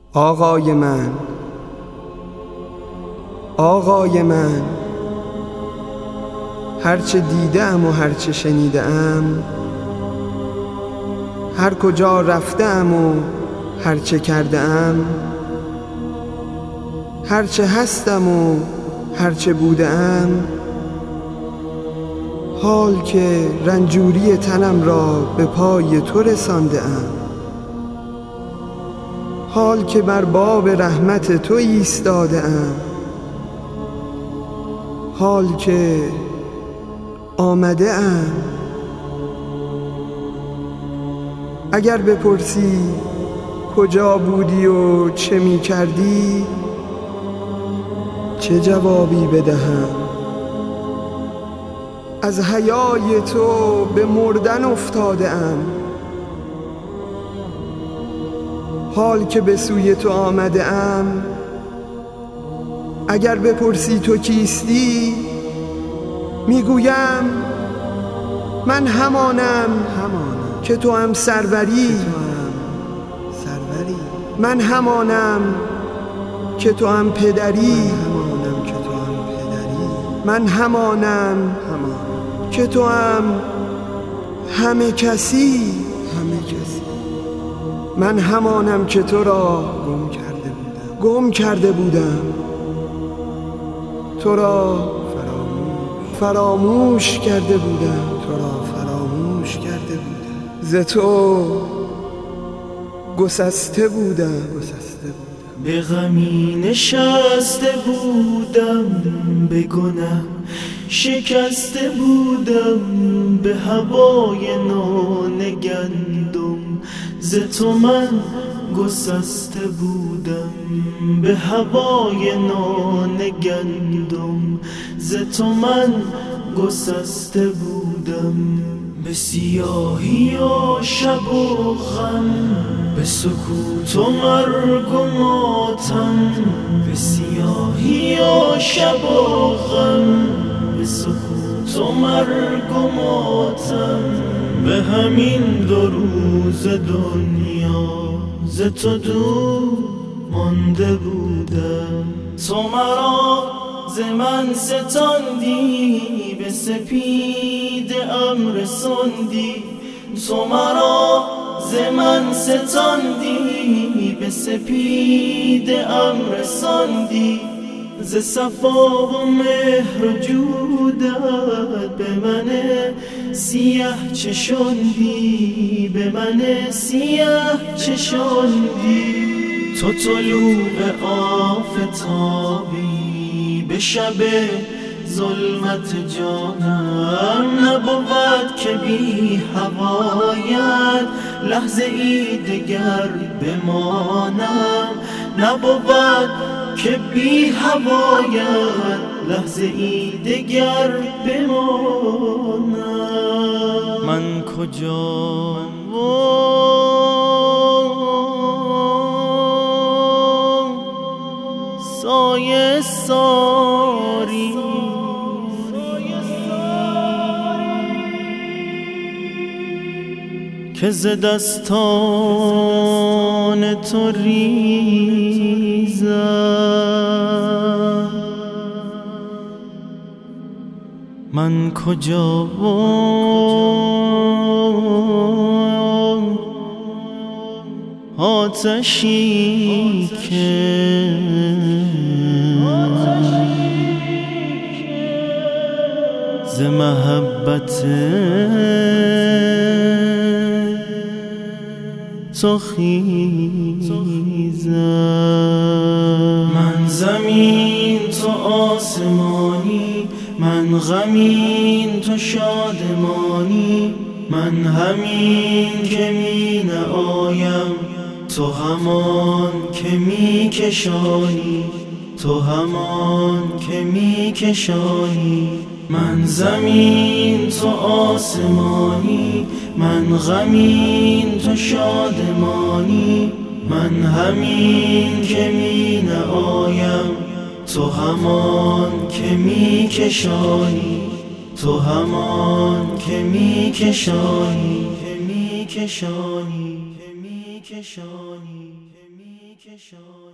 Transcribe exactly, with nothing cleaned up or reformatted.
آقای من، آقای من، هرچه دیدم و هرچه شنیدم، هر کجا رفتم و هرچه کردم، هرچه هستم و هرچه بودم، حال که رنجوری تنم را به پای تو رسانده ام، حال که بر باب رحمت تو ایستاده ام، حال که آمده ام. اگر بپرسی کجا بودی و چه می کردی، چه جوابی بدهم؟ از حیای تو به مردن افتاده ام، حال که به سوی تو آمده ام. اگر بپرسی تو کیستی، میگویم من همانم همانم که تو هم سروری، سروری. من همانم که تو هم پدری، همانم که تو هم پدری. من همانم همانم که تو هم همه کسی، همه کسی. من همانم که تو را گم کرده بودم، گم کرده بودم. تو را فراموش فراموش کرده بودم، تو را فراموش کرده بودم. ز تو گسسته بودم، گسسته بودم. به غمی نشسته بودم، به گناه شکسته بودم، به هوای نان گندم ز تو من گسسته بودم، به هوای نان گندم ز تو من گسسته بودم. به سیاهی و شب و غم، به سکوت و مرگ و ماتم، به سیاهی و شب و غم، به سکوت و مرگ و ماتم، به همین دو روز دنیا ز تو دور مانده بودم. تو مرا ز من ستاندی، به سپید ام رساندی. تو مرا ز من ستاندی، به سپید ام رساندی. ز صفا و مهر و جودت به من سیه چشاندی، به من سیه چشاندی. تو طلوع آفتابی، به شب ظلمت جانم نبود که بی هوایت لحظه ای دگر بمانم، نبود که بی هوایت لحظه ای دگر بمانم. من کجا سایه ساری، که ز دستان تو ریزم. من کجا آتشی که ز محبت تو خیزم. من زمین تو آسمانی، من غمین تو شادمانی. من همین که می نآیم، تو همان که می کشانی، تو همان که می کشانی. من زمین تو آسمانی، من غمین تو شادمانی. من همین که می نآیم، تو همان که می کشانی، تو همان که می کشانی، که می کشانی، که می کشانی، که می کشانی. که شاد